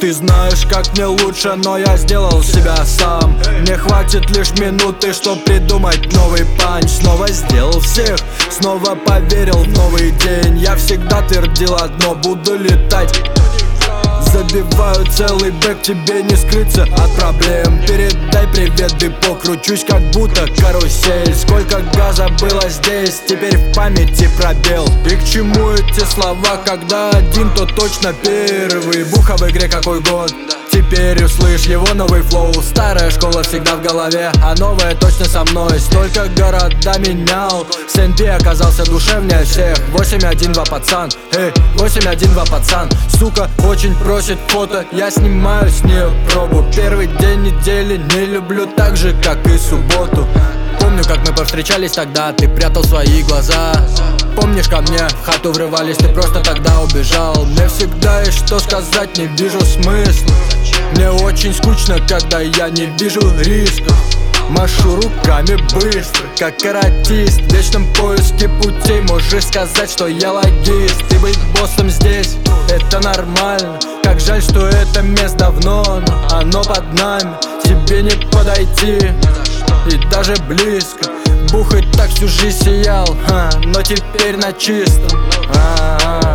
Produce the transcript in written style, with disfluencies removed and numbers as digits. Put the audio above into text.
Ты знаешь, как мне лучше, но я сделал себя сам. Мне хватит лишь минуты, чтоб придумать новый панч. Снова сделал всех, снова поверил в новый день. Я всегда твердил одно: буду летать. Забиваю целый бэк, тебе не скрыться от проблем. Передай привет, депо, кручусь как будто карусель. Сколько газа было здесь, теперь в памяти пробел. И к чему эти слова, когда один, то точно первый. Буха в игре какой год, теперь услышь его новый флоу. Старая школа всегда в голове, а новая точно со мной. Столько города менял, СНП оказался душевнее всех. 812 пацан, эй, 812 пацан. Сука очень просит фото, я снимаю с нее пробу. Первый день недели не люблю так же, как и субботу. Помню, как мы повстречались тогда, ты прятал свои глаза. Помнишь, ко мне в хату врывались, ты просто тогда убежал. Мне всегда есть что сказать, не вижу смысла. Мне очень скучно, когда я не вижу рисков. Машу руками быстро, как каратист. В вечном поиске путей можешь сказать, что я логист. И быть боссом здесь, это нормально. Как жаль, что это место давно, но оно под нами. Тебе не подойти, и даже близко. Бухать так всю жизнь сиял, но теперь на чистом.